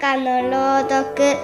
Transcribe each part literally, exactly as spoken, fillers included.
かの朗読。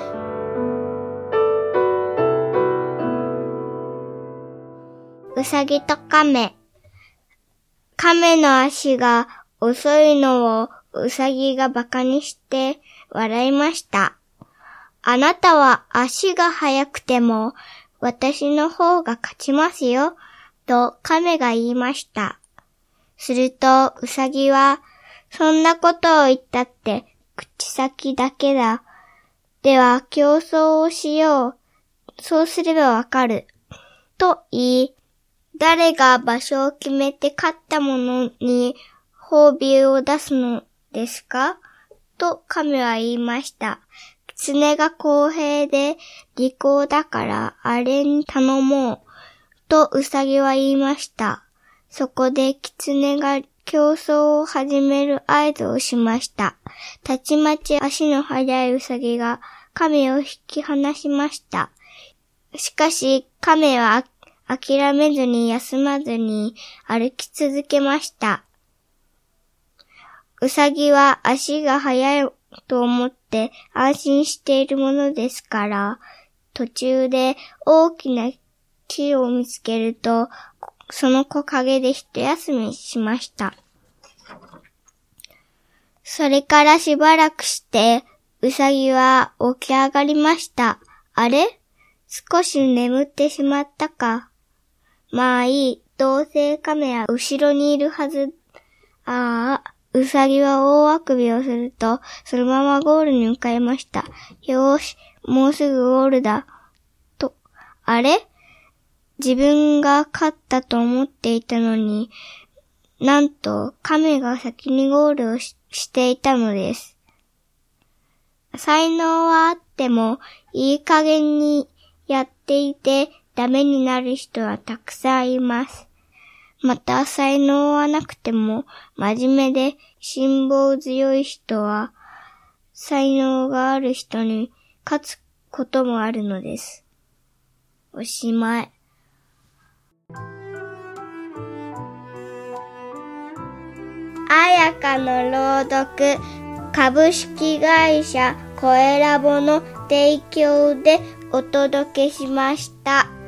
うさぎと亀。亀の足が遅いのをうさぎがバカにして笑いました。あなたは足が速くても私の方が勝ちますよ、と亀が言いました。するとうさぎは、そんなことを言ったって口先だけだ。では競争をしよう。そうすればわかる。と言い、誰が場所を決めて勝った者に褒美を出すのですか？と亀は言いました。狐が公平で利口だからあれに頼もう。とうさぎは言いました。そこで狐が競争を始める合図をしました。たちまち足の速いうさぎが亀を引き離しました。しかし亀は諦めずに休まずに歩き続けました。うさぎは足が速いと思って安心しているものですから、途中で大きな木を見つけると、その木陰で一休みしました。それからしばらくして、うさぎは起き上がりました。あれ？少し眠ってしまったか。まあいい、どうせ亀は後ろにいるはず。ああ、うさぎは大あくびをすると、そのままゴールに向かいました。よーし、もうすぐゴールだ。と、あれ？自分が勝ったと思っていたのに、なんと亀が先にゴールを し, していたのです。才能はあってもいい加減にやっていてダメになる人はたくさんいます。また才能はなくても真面目で辛抱強い人は才能がある人に勝つこともあるのです。おしまい。あやかの朗読、株式会社コエラボの提供でお届けしました。